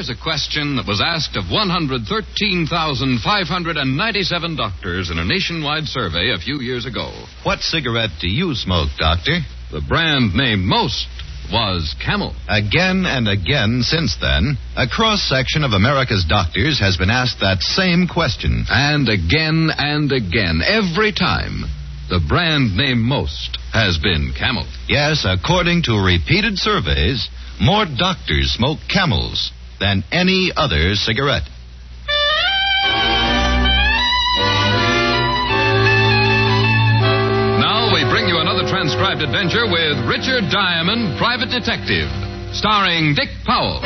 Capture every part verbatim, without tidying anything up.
Here's a question that was asked of one hundred thirteen thousand five hundred ninety-seven doctors in a nationwide survey a few years ago. What cigarette do you smoke, Doctor? The brand named most was Camel. Again and again since then, a cross-section of America's doctors has been asked that same question. And again and again, every time, the brand named most has been Camel. Yes, according to repeated surveys, more doctors smoke Camels than any other cigarette. Now we bring you another transcribed adventure with Richard Diamond, Private Detective, starring Dick Powell.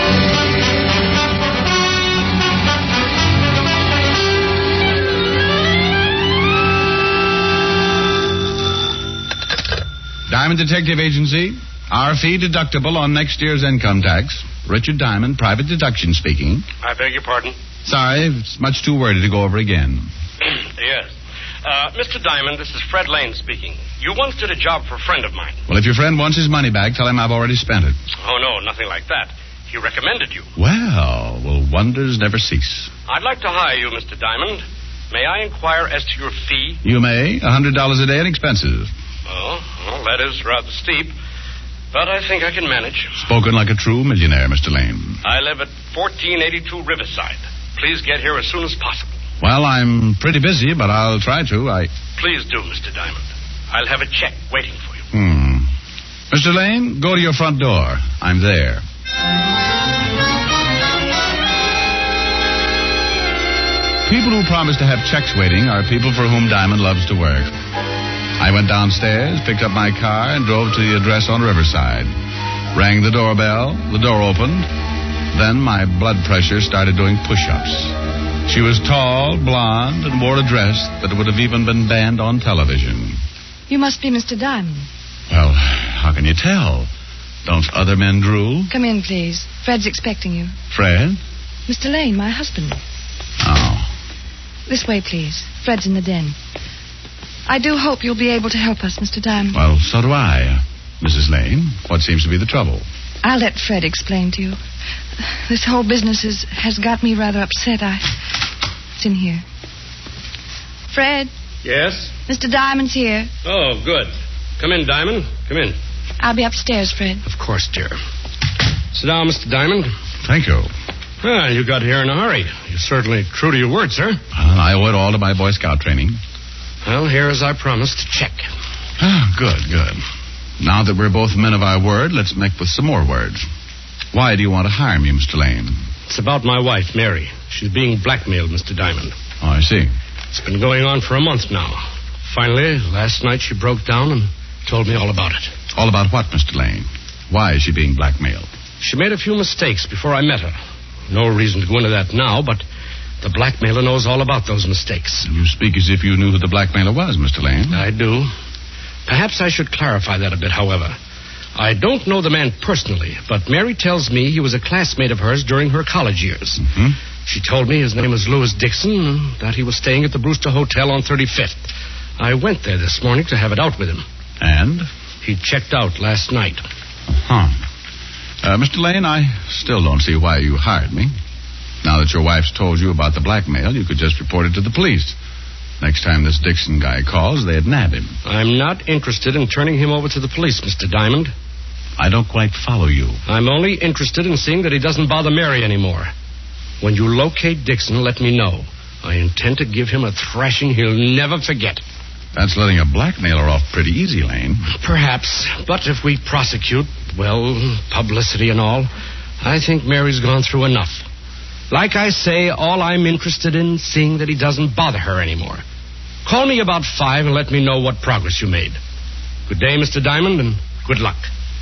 Diamond Detective Agency, our fee deductible on next year's income tax. Richard Diamond, Private Deduction speaking. I beg your pardon? Sorry, it's much too wordy to go over again. Yes. Uh, Mister Diamond, this is Fred Lane speaking. You once did a job for a friend of mine. Well, if your friend wants his money back, tell him I've already spent it. Oh, no, nothing like that. He recommended you. Well, will wonders never cease? I'd like to hire you, Mister Diamond. May I inquire as to your fee? You may. one hundred dollars a day in expenses. Oh, well, that is rather steep. But I think I can manage. Spoken like a true millionaire, Mister Lane. I live at fourteen eighty-two Riverside. Please get here as soon as possible. Well, I'm pretty busy, but I'll try to. I. Please do, Mister Diamond. I'll have a check waiting for you. Hmm. Mister Lane, go to your front door. I'm there. People who promise to have checks waiting are people for whom Diamond loves to work. I went downstairs, picked up my car, and drove to the address on Riverside. Rang the doorbell. The door opened. Then my blood pressure started doing push-ups. She was tall, blonde, and wore a dress that would have even been banned on television. You must be Mister Diamond. Well, how can you tell? Don't other men drool? Come in, please. Fred's expecting you. Fred? Mister Lane, my husband. Oh. This way, please. Fred's in the den. I do hope you'll be able to help us, Mister Diamond. Well, so do I. Missus Lane, what seems to be the trouble? I'll let Fred explain to you. This whole business is, has got me rather upset. I... It's in here. Fred? Yes? Mister Diamond's here. Oh, good. Come in, Diamond. Come in. I'll be upstairs, Fred. Of course, dear. Sit down, Mister Diamond. Thank you. Well, you got here in a hurry. You're certainly true to your word, sir. Well, I owe it all to my Boy Scout training. Well, here, as I promised, check. Ah, good, good. Now that we're both men of our word, let's make with some more words. Why do you want to hire me, Mister Lane? It's about my wife, Mary. She's being blackmailed, Mister Diamond. Oh, I see. It's been going on for a month now. Finally, last night she broke down and told me all about it. All about what, Mister Lane? Why is she being blackmailed? She made a few mistakes before I met her. No reason to go into that now, but the blackmailer knows all about those mistakes. You speak as if you knew who the blackmailer was, Mister Lane. I do. Perhaps I should clarify that a bit, however. I don't know the man personally, but Mary tells me he was a classmate of hers during her college years. Mm-hmm. She told me his name was Louis Dixon and that he was staying at the Brewster Hotel on thirty-fifth. I went there this morning to have it out with him. And? He checked out last night. Huh. Uh, Mister Lane, I still don't see why you hired me. Now that your wife's told you about the blackmail, you could just report it to the police. Next time this Dixon guy calls, they'd nab him. I'm not interested in turning him over to the police, Mister Diamond. I don't quite follow you. I'm only interested in seeing that he doesn't bother Mary anymore. When you locate Dixon, let me know. I intend to give him a thrashing he'll never forget. That's letting a blackmailer off pretty easy, Lane. Perhaps. But if we prosecute, well, publicity and all, I think Mary's gone through enough. Like I say, all I'm interested in is seeing that he doesn't bother her anymore. Call me about five and let me know what progress you made. Good day, Mister Diamond, and good luck.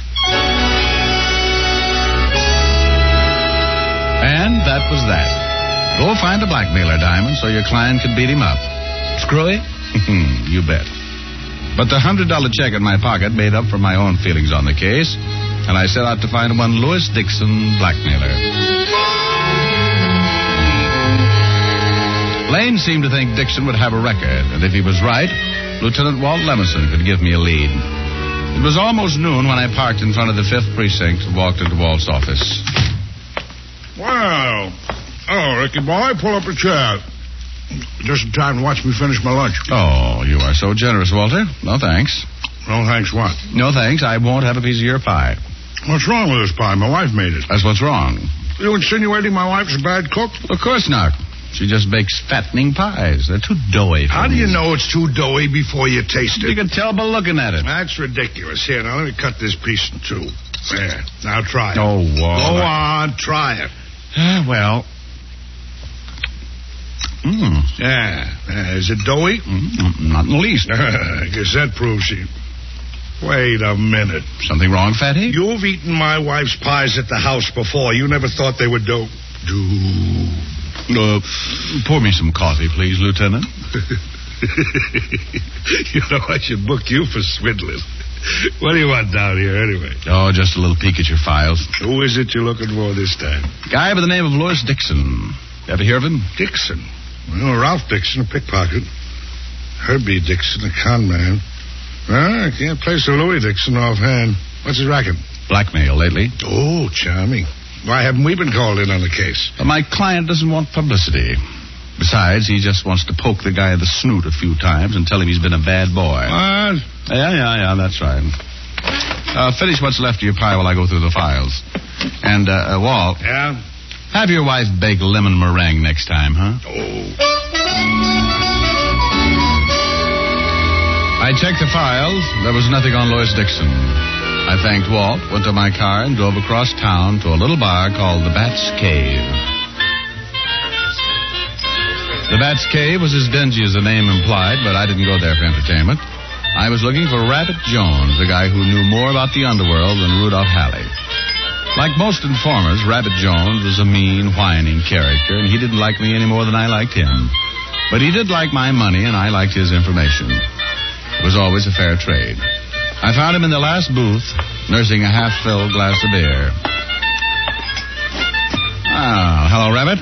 And that was that. Go find a blackmailer, Diamond, so your client can beat him up. Screwy? You bet. But the one hundred dollars check in my pocket made up for my own feelings on the case, and I set out to find one Louis Dixon blackmailer. Lane seemed to think Dixon would have a record, and if he was right, Lieutenant Walt Lemonson could give me a lead. It was almost noon when I parked in front of the fifth Precinct and walked into Walt's office. Well, oh, Ricky boy, pull up a chair. Just in time to watch me finish my lunch. Oh, you are so generous, Walter. No thanks. No thanks what? No thanks. I won't have a piece of your pie. What's wrong with this pie? My wife made it. That's what's wrong. You insinuating my wife's a bad cook? Of course not. She just bakes fattening pies. They're too doughy for How me. do you know it's too doughy before you taste it? You can tell by looking at it. That's ridiculous. Here, now let me cut this piece in two. There. Now try it. Oh, Walter. Go on, try it. Uh, well. Mmm. Yeah. yeah. Is it doughy? Mm, not in the least. I guess that proves you. Wait a minute. Something wrong, Fatty? You've eaten my wife's pies at the house before. You never thought they were dough. Do. Uh, pour me some coffee, please, Lieutenant. You know, I should book you for swindling. What do you want down here, anyway? Oh, just a little peek at your files. Who is it you're looking for this time? Guy by the name of Louis Dixon. Ever hear of him? Dixon? Well, Ralph Dixon, a pickpocket. Herbie Dixon, a con man. Well, I can't place a Louis Dixon offhand. What's his racket? Blackmail lately. Oh, charming. Why haven't we been called in on the case? But my client doesn't want publicity. Besides, he just wants to poke the guy in the snoot a few times and tell him he's been a bad boy. What? Yeah, yeah, yeah, that's right. Uh, finish what's left of your pie while I go through the files. And, uh, uh, Walt. Yeah? Have your wife bake lemon meringue next time, huh? Oh. I checked the files. There was nothing on Louis Dixon. I thanked Walt, went to my car, and drove across town to a little bar called the Bat's Cave. The Bat's Cave was as dingy as the name implied, but I didn't go there for entertainment. I was looking for Rabbit Jones, the guy who knew more about the underworld than Rudolph Halley. Like most informers, Rabbit Jones was a mean, whining character, and he didn't like me any more than I liked him. But he did like my money, and I liked his information. It was always a fair trade. I found him in the last booth, nursing a half-filled glass of beer. Ah, hello, Rabbit.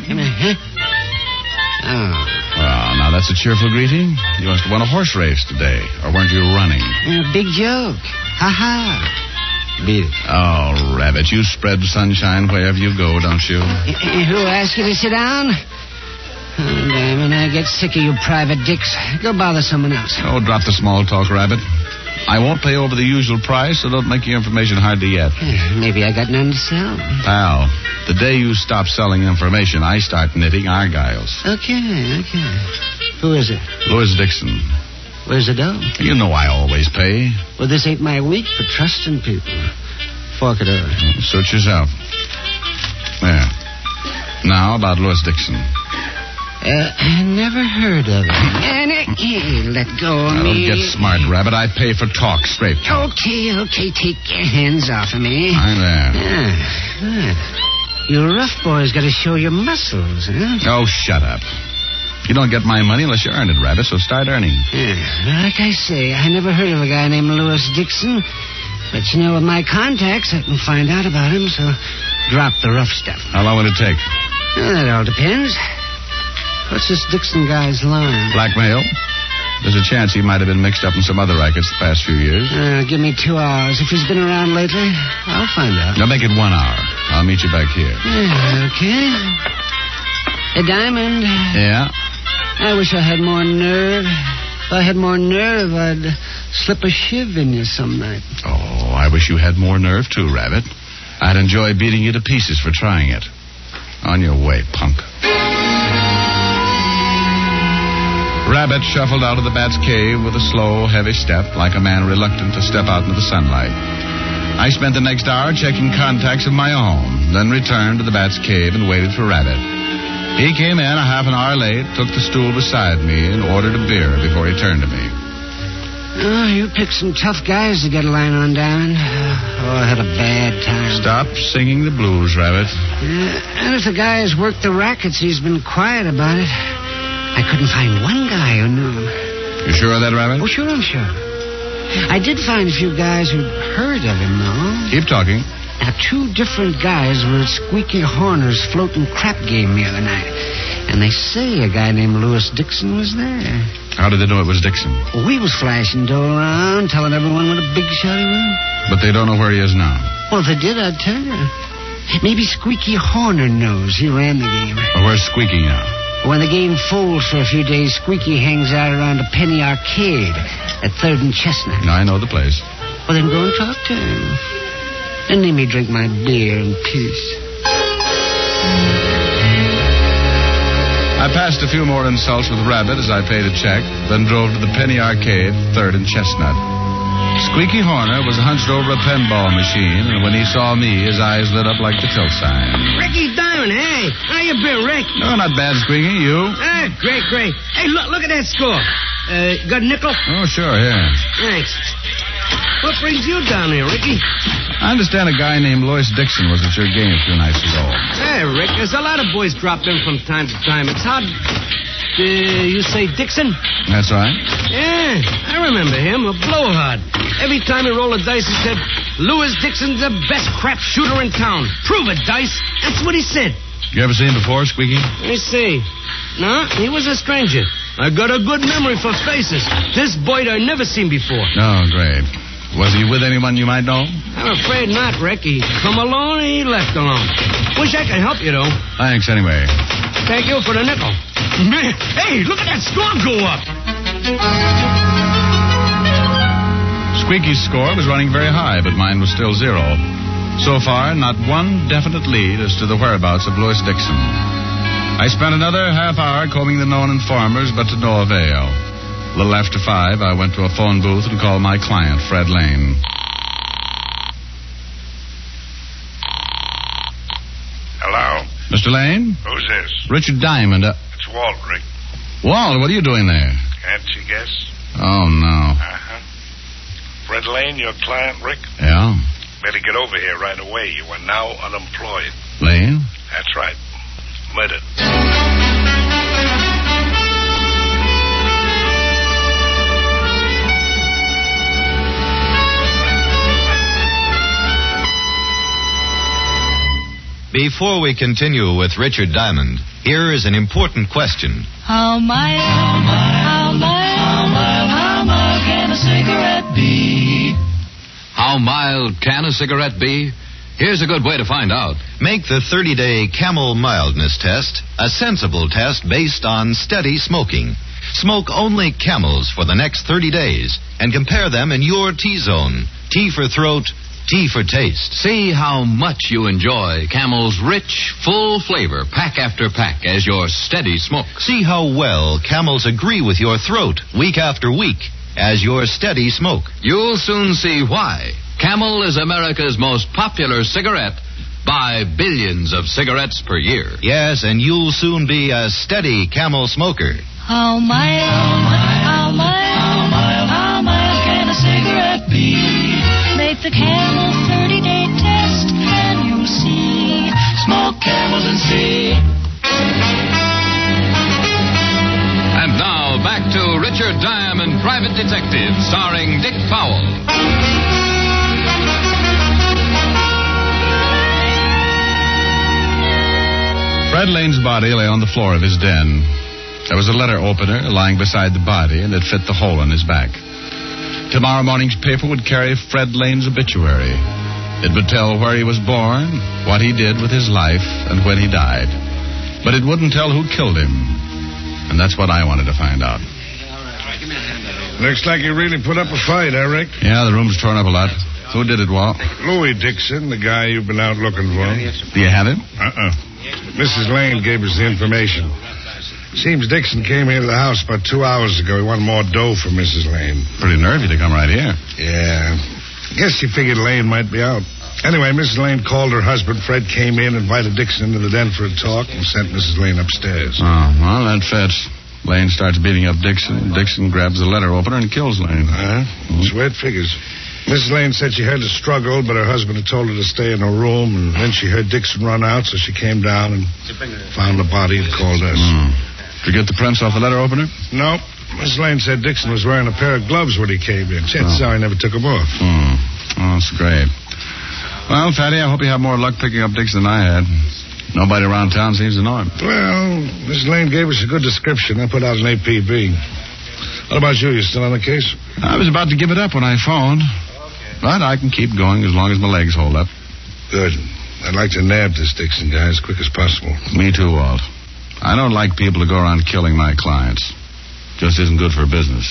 Oh. Well, now that's a cheerful greeting. You must have won a horse race today, or weren't you running? Uh, big joke. Ha-ha. Beat it. Oh, Rabbit, you spread sunshine wherever you go, don't you? Uh, who asked you to sit down? Oh, Diamond, I get sick of you private dicks. Go bother someone else. Oh, drop the small talk, Rabbit. I won't pay over the usual price, so don't make your information hard to get. Uh, maybe I got none to sell. Pal, the day you stop selling information, I start knitting argyles. Okay, okay. Who is it? Louis Dixon. Where's the dough? You know I always pay. Well, this ain't my week for trusting people. Fork it over. Suit yourself. There. Now about Louis Dixon. Uh, I never heard of him. Uh, let go of Now, me. don't get smart, Rabbit. I pay for talk, straight talk. Okay, okay, take your hands off of me. I'm there. Ah, ah. You rough boys got to show your muscles, huh? Oh, shut up. You don't get my money unless you earn it, Rabbit, so start earning. Yeah, like I say, I never heard of a guy named Louis Dixon. But, you know, with my contacts, I can find out about him, so drop the rough stuff. How long will it take? Well, that all depends. What's this Dixon guy's line? Blackmail. There's a chance he might have been mixed up in some other rackets the past few years. Uh, give me two hours. If he's been around lately, I'll find out. Now make it one hour. I'll meet you back here. Yeah, okay. Hey, Diamond. Yeah? I wish I had more nerve. If I had more nerve, I'd slip a shiv in you some night. Oh, I wish you had more nerve, too, Rabbit. I'd enjoy beating you to pieces for trying it. On your way, punk. Rabbit shuffled out of the Bat's Cave with a slow, heavy step, like a man reluctant to step out into the sunlight. I spent the next hour checking contacts of my own, then returned to the Bat's Cave and waited for Rabbit. He came in a half an hour late, took the stool beside me, and ordered a beer before he turned to me. Oh, you picked some tough guys to get a line on, Diamond. Oh, I had a bad time. Stop singing the blues, Rabbit. Yeah, and if the guy has worked the rackets, he's been quiet about it. I couldn't find one guy who knew him. You sure of that, Rabbit? Oh, sure, I'm sure. I did find a few guys who'd heard of him, though. Keep talking. Now, two different guys were at Squeaky Horner's floating crap game the other night. And they say a guy named Louis Dixon was there. How did they know it was Dixon? Well, we was flashing dough around, telling everyone what a big shot he was. But they don't know where he is now. Well, if they did, I'd tell you. Maybe Squeaky Horner knows. He ran the game. Well, where's Squeaky now? When the game folds for a few days, Squeaky hangs out around a penny arcade at third and Chestnut. I know the place. Well, then go and talk to him. And let me drink my beer in peace. I passed a few more insults with Rabbit as I paid a check, then drove to the penny arcade, third and Chestnut. Squeaky Horner was hunched over a pinball machine, and when he saw me, his eyes lit up like the tilt sign. Ricky Diamond, hey. How you been, Rick? No, not bad, Squeaky. You? Ah, great, great. Hey, look, look at that score. Uh, got a nickel? Oh, sure, yeah. Thanks. What brings you down here, Ricky? I understand a guy named Louis Dixon was at your game a few nights ago. Hey, Rick, there's a lot of boys drop in from time to time. It's hard... Uh, you say Dixon? That's right. Yeah, I remember him, a blowhard. Every time he rolled a dice, he said, Louis Dixon's the best crap shooter in town. Prove it, Dice. That's what he said. You ever seen him before, Squeaky? Let me see. No, he was a stranger. I got a good memory for faces. This boy I never seen before. Oh, great. Was he with anyone you might know? I'm afraid not, Rick. He come alone and he left alone. Wish I could help you, though. Thanks, anyway. Thank you for the nickel. Hey, look at that score go up. Squeaky's score was running very high, but mine was still zero. So far, not one definite lead as to the whereabouts of Louis Dixon. I spent another half hour combing the known informers, but to no avail. A little after five, I went to a phone booth and called my client, Fred Lane. Hello? Mister Lane? Who's this? Richard Diamond. Uh... It's Walt, Rick. Walt, what are you doing there? Can't you guess? Oh, no. Uh-huh. Fred Lane, your client, Rick? Yeah? Better get over here right away. You are now unemployed. Lane? That's right. Later. Before we continue with Richard Diamond, here is an important question. How mild, how mild, how mild, how mild can a cigarette be? How mild can a cigarette be? Here's a good way to find out. Make the thirty-day Camel Mildness Test a sensible test based on steady smoking. Smoke only Camels for the next thirty days and compare them in your T-zone. T for throat, T for taste. See how much you enjoy Camel's rich, full flavor, pack after pack, as your steady smoke. See how well Camels agree with your throat week after week as your steady smoke. You'll soon see why. Camel is America's most popular cigarette by billions of cigarettes per year. Yes, and you'll soon be a steady Camel smoker. How mild, how mild, how mild, how mild can a cigarette be? Make the Camel thirty-day test and you'll see. Smoke Camels and see. And now, back to Richard Diamond, Private Detective, starring Dick Powell. Fred Lane's body lay on the floor of his den. There was a letter opener lying beside the body, and it fit the hole in his back. Tomorrow morning's paper would carry Fred Lane's obituary. It would tell where he was born, what he did with his life, and when he died. But it wouldn't tell who killed him. And that's what I wanted to find out. Looks like you really put up a fight, huh, Rick? Yeah, the room's torn up a lot. Who did it, Walt? Louis Dixon, the guy you've been out looking for. Do you have him? Uh-uh. Missus Lane gave us the information. Seems Dixon came here to the house about two hours ago. He wanted more dough from Missus Lane. Pretty nervy to come right here. Yeah. Guess he figured Lane might be out. Anyway, Missus Lane called her husband. Fred came in, invited Dixon into the den for a talk, and sent Missus Lane upstairs. Oh, well, that fits. Lane starts beating up Dixon. Dixon grabs the letter opener and kills Lane. Uh-huh. That's the way it figures. Missus Lane said she heard a struggle, but her husband had told her to stay in her room, and then she heard Dixon run out, so she came down and found the body and called us. Mm. Did you get the prints off the letter opener? No. Missus Lane said Dixon was wearing a pair of gloves when he came in. Chances Oh. are he never took them off. Mm. Oh, that's great. Well, Fatty, I hope you have more luck picking up Dixon than I had. Nobody around town seems to know him. Well, Missus Lane gave us a good description. I put out an A P B. What about you? You still on the case? I was about to give it up when I phoned. But I can keep going as long as my legs hold up. Good. I'd like to nab this Dixon guy as quick as possible. Me too, Walt. I don't like people to go around killing my clients. Just isn't good for business.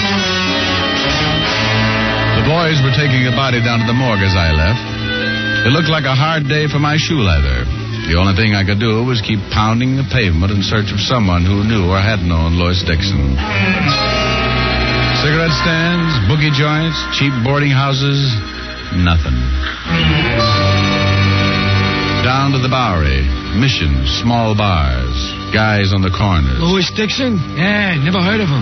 The boys were taking the body down to the morgue as I left. It looked like a hard day for my shoe leather. The only thing I could do was keep pounding the pavement in search of someone who knew or had known Lois Dixon. Cigarette stands, boogie joints, cheap boarding houses, nothing. Down to the Bowery, Mission, small bars, guys on the corners. Lois Dixon? Yeah, never heard of him.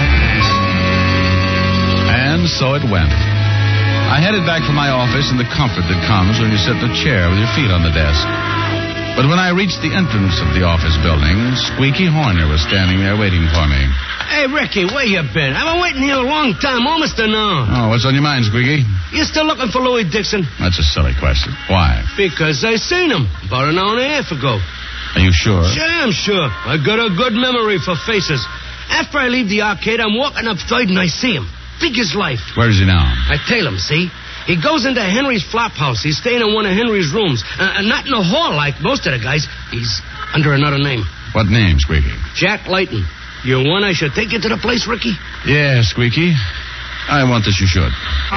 And so it went. I headed back for my office in the comfort that comes when you sit in a chair with your feet on the desk. But when I reached the entrance of the office building, Squeaky Horner was standing there waiting for me. Hey, Ricky, where you been? I've been waiting here a long time, almost an hour. Oh, what's on your mind, Squeaky? You still looking for Louis Dixon? That's a silly question. Why? Because I seen him about an hour and a half ago. Are you sure? Sure, I'm sure. I got a good memory for faces. After I leave the arcade, I'm walking up third and I see him. Big as life. Where is he now? I tail him, see? He goes into Henry's flop house. He's staying in one of Henry's rooms. Uh, not in a hall like most of the guys. He's under another name. What name, Squeaky? Jack Layton. You want I should take you to the place, Ricky? Yeah, Squeaky. I want that you should.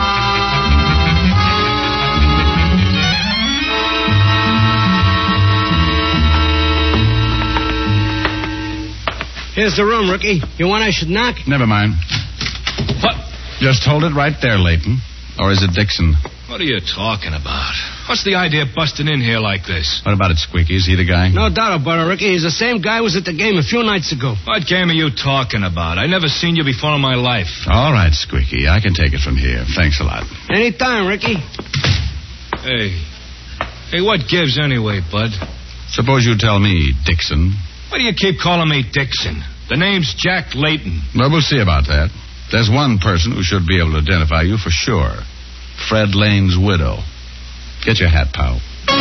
Here's the room, Ricky. You want I should knock? Never mind. What? Just hold it right there, Layton. Or is it Dixon? What are you talking about? What's the idea of busting in here like this? What about it, Squeaky? Is he the guy? No doubt about it, Ricky. He's the same guy who was at the game a few nights ago. What game are you talking about? I never seen you before in my life. All right, Squeaky. I can take it from here. Thanks a lot. Anytime, Ricky. Hey. Hey, what gives anyway, bud? Suppose you tell me, Dixon. Why do you keep calling me Dixon? The name's Jack Layton. Well, we'll see about that. There's one person who should be able to identify you for sure. Fred Lane's widow. Get your hat, pal.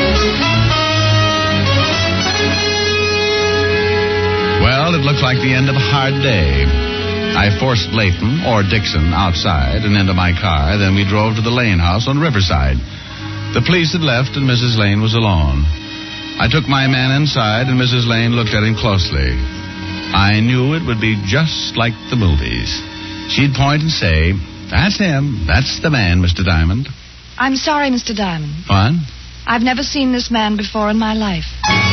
Well, it looked like the end of a hard day. I forced Layton, or Dixon, outside and into my car. Then we drove to the Lane house on Riverside. The police had left and Missus Lane was alone. I took my man inside and Missus Lane looked at him closely. I knew it would be just like the movies. She'd point and say, "That's him. That's the man, Mister Diamond." I'm sorry, Mister Diamond. What? I've never seen this man before in my life.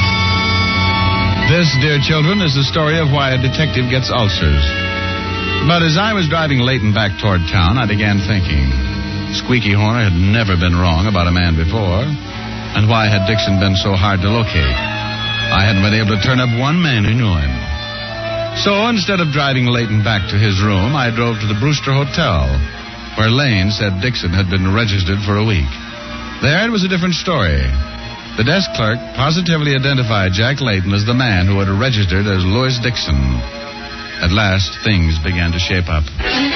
This, dear children, is the story of why a detective gets ulcers. But as I was driving Layton back toward town, I began thinking. Squeaky Horner had never been wrong about a man before. And why had Dixon been so hard to locate? I hadn't been able to turn up one man who knew him. So instead of driving Layton back to his room, I drove to the Brewster Hotel, where Lane said Dixon had been registered for a week. There it was a different story. The desk clerk positively identified Jack Layton as the man who had registered as Lois Dixon. At last, things began to shape up.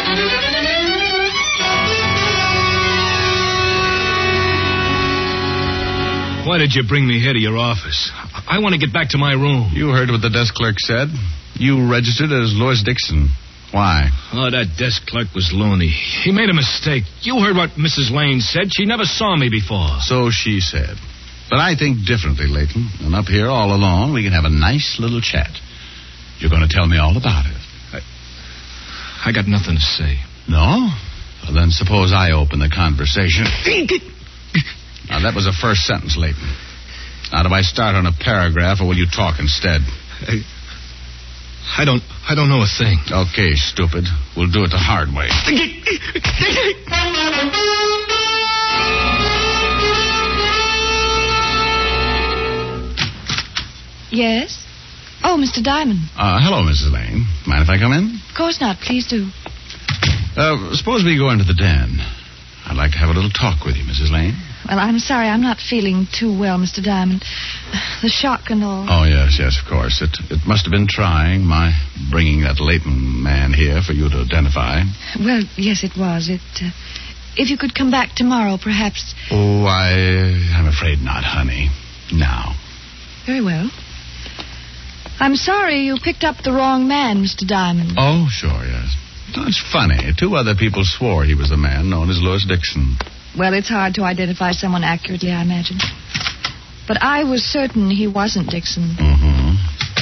Why did you bring me here to your office? I want to get back to my room. You heard what the desk clerk said. You registered as Lois Dixon. Why? Oh, that desk clerk was loony. He made a mistake. You heard what Missus Lane said. She never saw me before. So she said. But I think differently, Layton. And up here, all alone, we can have a nice little chat. You're going to tell me all about it. I, I got nothing to say. No? Well, then suppose I open the conversation. Now, that was the first sentence, Layton. Now, do I start on a paragraph, or will you talk instead? I, I don't I don't know a thing. Okay, stupid. We'll do it the hard way. Yes? Oh, Mister Diamond. Uh, hello, Missus Lane. Mind if I come in? Of course not. Please do. Uh, suppose we go into the den. I'd like to have a little talk with you, Missus Lane. Well, I'm sorry. I'm not feeling too well, Mister Diamond. The shock and all. Oh, yes, yes, of course. It it must have been trying, my bringing that Layton man here for you to identify. Well, yes, it was. It. Uh, if you could come back tomorrow, perhaps. Oh, I, I'm afraid not, honey. Now. Very well. I'm sorry you picked up the wrong man, Mister Diamond. Oh, sure, yes. Oh, it's funny. Two other people swore he was the man known as Lois Dixon. Well, it's hard to identify someone accurately, I imagine. But I was certain he wasn't Dixon. Mm-hmm.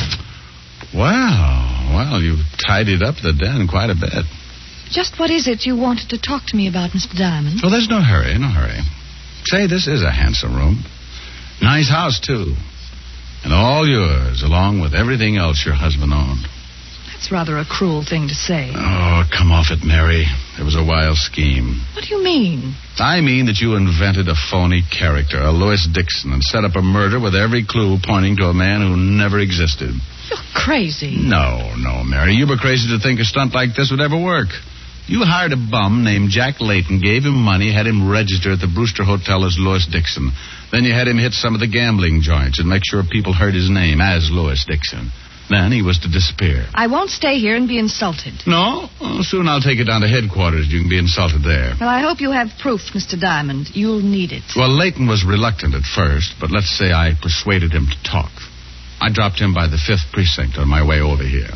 Well, well, you've tidied up the den quite a bit. Just what is it you wanted to talk to me about, Mister Diamond? Well, there's no hurry, no hurry. Say, this is a handsome room. Nice house, too. And all yours, along with everything else your husband owned. That's rather a cruel thing to say. Oh, come off it, Mary. It was a wild scheme. What do you mean? I mean that you invented a phony character, a Lewis Dixon, and set up a murder with every clue pointing to a man who never existed. You're crazy. No, no, Mary. You were crazy to think a stunt like this would ever work. You hired a bum named Jack Layton, gave him money, had him register at the Brewster Hotel as Lewis Dixon. Then you had him hit some of the gambling joints and make sure people heard his name as Lewis Dixon. Then he was to disappear. I won't stay here and be insulted. No? Well, soon I'll take it down to headquarters. You can be insulted there. Well, I hope you have proof, Mister Diamond. You'll need it. Well, Layton was reluctant at first, but let's say I persuaded him to talk. I dropped him by the fifth precinct on my way over here.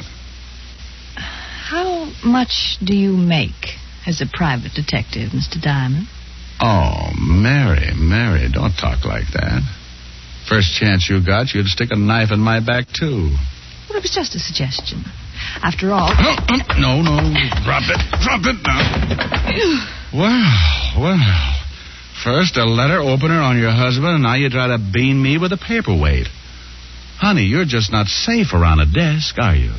How much do you make as a private detective, Mister Diamond? Oh, Mary, Mary, don't talk like that. First chance you got, you'd stick a knife in my back, too. Well, it was just a suggestion. After all... No, no, drop it, drop it now. Well, well. First a letter opener on your husband, and now you try to bean me with a paperweight. Honey, you're just not safe around a desk, are you?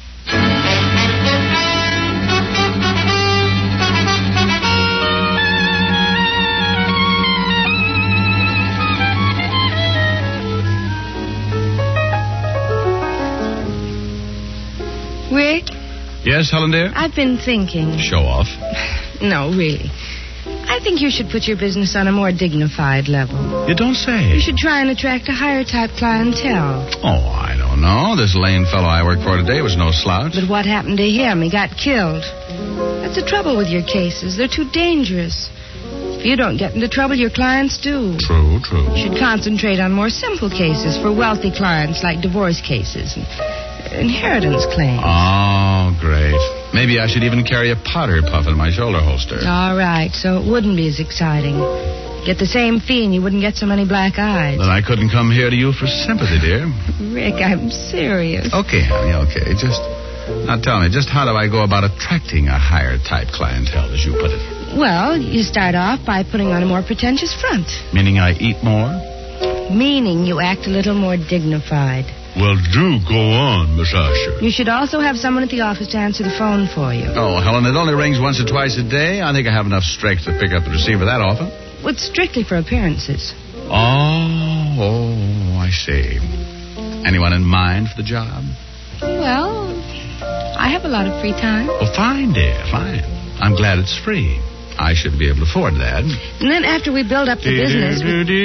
Rick? Yes, Helen, dear? I've been thinking. Show off. No, really. I think you should put your business on a more dignified level. You don't say. You should try and attract a higher type clientele. Oh, I don't know. This Lane fellow I worked for today was no slouch. But what happened to him? He got killed. That's the trouble with your cases. They're too dangerous. If you don't get into trouble, your clients do. True, true. You should concentrate on more simple cases for wealthy clients, like divorce cases and inheritance claims. Oh, great. Maybe I should even carry a powder puff in my shoulder holster. All right, so it wouldn't be as exciting. Get the same fee and you wouldn't get so many black eyes. Then I couldn't come here to you for sympathy, dear. Rick, I'm serious. Okay, honey, okay. Just, now tell me, just how do I go about attracting a higher type clientele, as you put it? Well, you start off by putting on a more pretentious front. Meaning I eat more? Meaning you act a little more dignified. Well, do go on, Miss Asher. You should also have someone at the office to answer the phone for you. Oh, Helen, it only rings once or twice a day. I think I have enough strength to pick up the receiver that often. Well, it's strictly for appearances. Oh, oh, I see. Anyone in mind for the job? Well, I have a lot of free time. Well, fine, dear, fine. I'm glad it's free. I should be able to afford that. And then after we build up the business...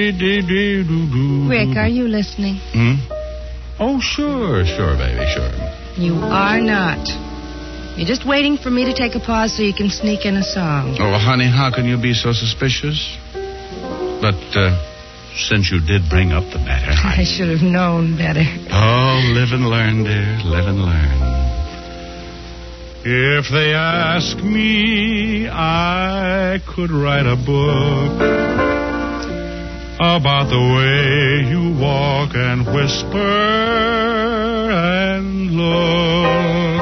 We... Rick, are you listening? Hmm? Oh, sure, sure, baby, sure. You are not. You're just waiting for me to take a pause so you can sneak in a song. Oh, honey, how can you be so suspicious? But, uh, since you did bring up the matter... I, I should have known better. Oh, live and learn, dear, live and learn. If they ask me, I could write a book about the way you walk and whisper and look.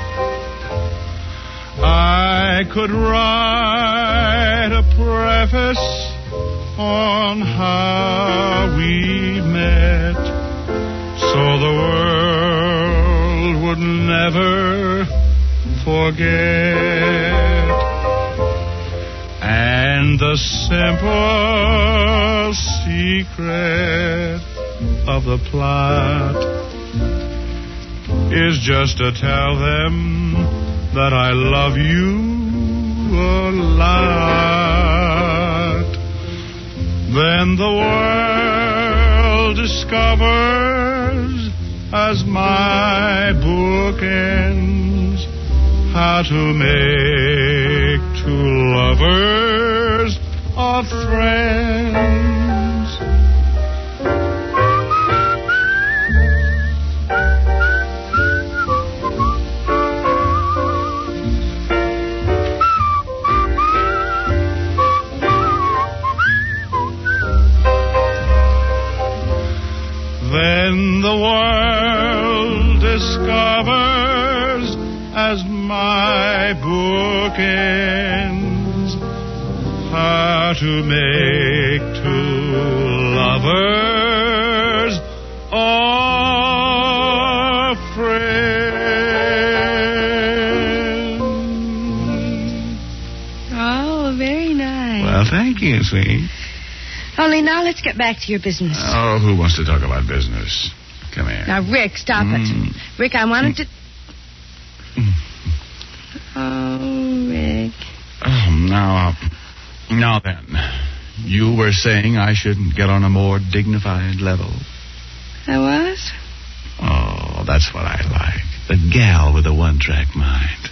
I could write a preface on how we met, so the world would never forget. And the simple secret of the plot is just to tell them that I love you a lot. Then the world discovers, as my book ends, how to make two lovers or friends. are to make two lovers or friends. Oh, very nice. Well, thank you, sweet. Only now let's get back to your business. Oh, who wants to talk about business? Come here. Now, Rick, stop Mm. it. Rick, I wanted to... Oh, Rick. Oh, now, uh, now then. You were saying I shouldn't get on a more dignified level. I was? Oh, that's what I like. The gal with a one-track mind.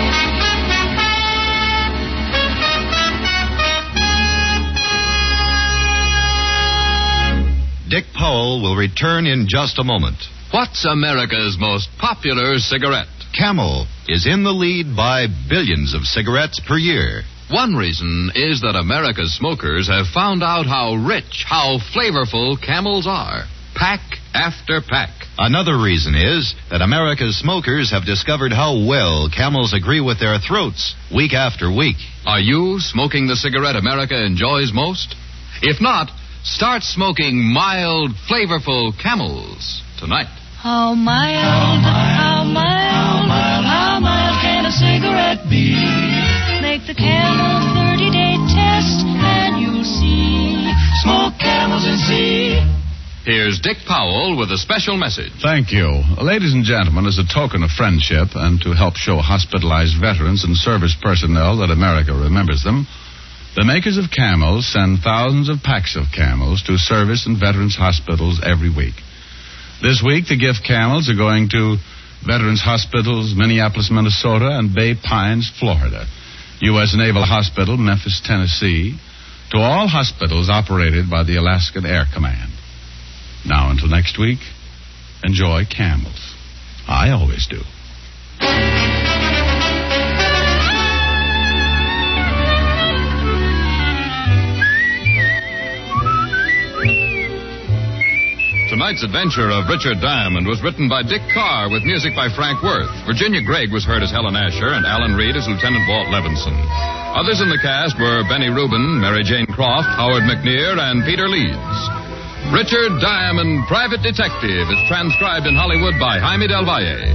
Dick Powell will return in just a moment. What's America's most popular cigarette? Camel is in the lead by billions of cigarettes per year. One reason is that America's smokers have found out how rich, how flavorful Camels are. Pack after pack. Another reason is that America's smokers have discovered how well Camels agree with their throats week after week. Are you smoking the cigarette America enjoys most? If not, start smoking mild, flavorful Camels tonight. How mild, how mild, how mild can a cigarette be? Make the Camel thirty-day test and you'll see. Smoke Camels and see. Here's Dick Powell with a special message. Thank you. Ladies and gentlemen, as a token of friendship and to help show hospitalized veterans and service personnel that America remembers them, the makers of Camels send thousands of packs of Camels to service and veterans hospitals every week. This week, the gift Camels are going to Veterans Hospitals, Minneapolis, Minnesota, and Bay Pines, Florida. U S Naval Hospital, Memphis, Tennessee, to all hospitals operated by the Alaskan Air Command. Now until next week, enjoy Camels. I always do. Tonight's adventure of Richard Diamond was written by Dick Carr with music by Frank Worth. Virginia Gregg was heard as Helen Asher and Alan Reed as Lieutenant Walt Levinson. Others in the cast were Benny Rubin, Mary Jane Croft, Howard McNear, and Peter Leeds. Richard Diamond, Private Detective, is transcribed in Hollywood by Jaime Del Valle.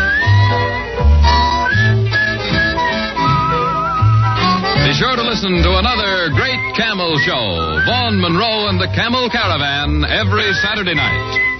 Be sure to listen to another great Camel show, Vaughn Monroe and the Camel Caravan, every Saturday night.